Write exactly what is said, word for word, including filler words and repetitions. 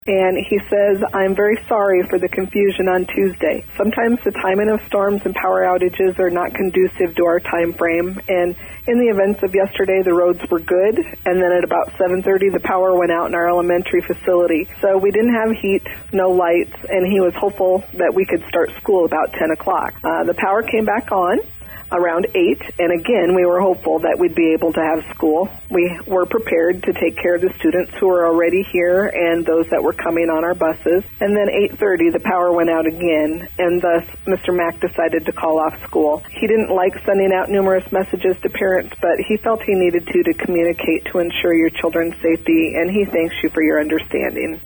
And he says, I'm very sorry for the confusion on Tuesday. Sometimes the timing of storms and power outages are not conducive to our time frame. And in the events of yesterday, the roads were good. And then at about seven thirty, the power went out in our elementary facility. So we didn't have heat, no lights, and he was hopeful that we could start school about ten o'clock. Uh, the power came back on around eight, and again, we were hopeful that we'd be able to have school. We were prepared to take care of the students who were already here and those that were coming on our buses. And then eight thirty, the power went out again, and thus Mister Mack decided to call off school. He didn't like sending out numerous messages to parents, but he felt he needed to to communicate to ensure your children's safety, and he thanks you for your understanding.